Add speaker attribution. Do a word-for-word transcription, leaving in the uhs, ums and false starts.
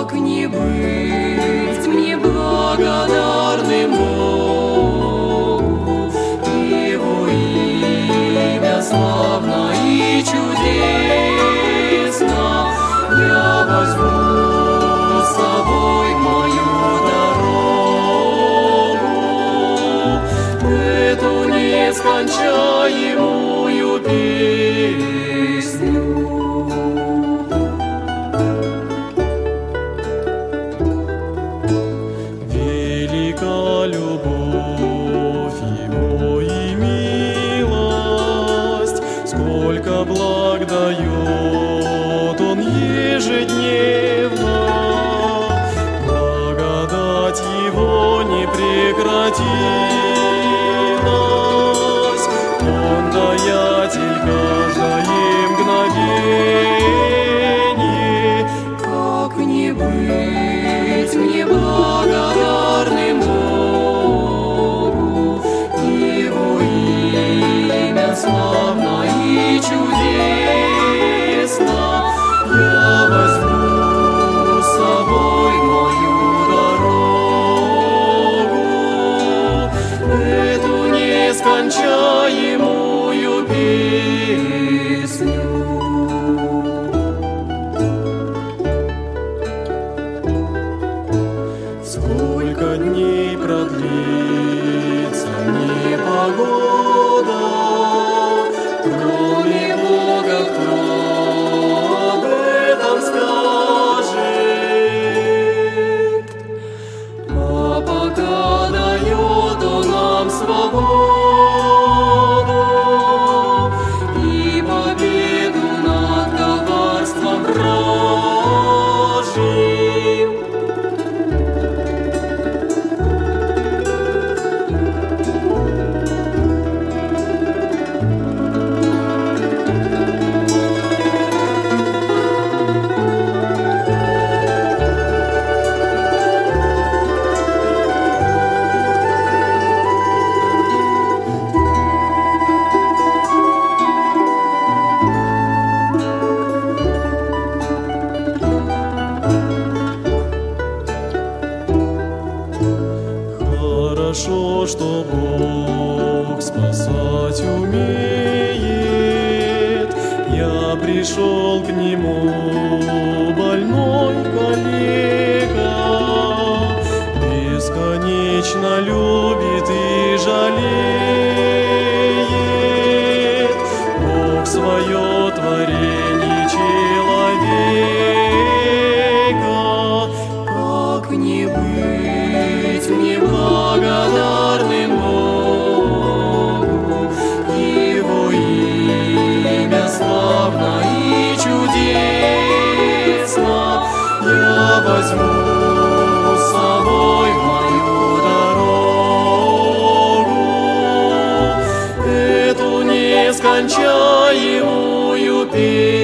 Speaker 1: Как не быть мне благодарным Богу, Его имя славно и чудесно. Я возьму с собой мою дорогу, эту нескончаемую песню. Любовь Его и милость, сколько благ дает Он ежедневно. Благодать Его не прекратилась, Он даятель каждое мгновение. Как не быть мне благодарным Богу, Его имя славно и чудесно. Я возьму с собой мою дорогу, эту нескончаемую песню. Сколько дней продлится непогода, кроме Бога кто об этом скажет? А пока дает Он нам свободу и победу над коварством вражьим. Хорошо, что Бог спасать умеет. Я пришел к Нему, больной калека, бесконечно любит и жалеет. Бог свое творение человека. Как не быть мне благодарным Богу, Его имя славно и чудесно. Я возьму с собой мою дорогу, эту нескончаемую песню.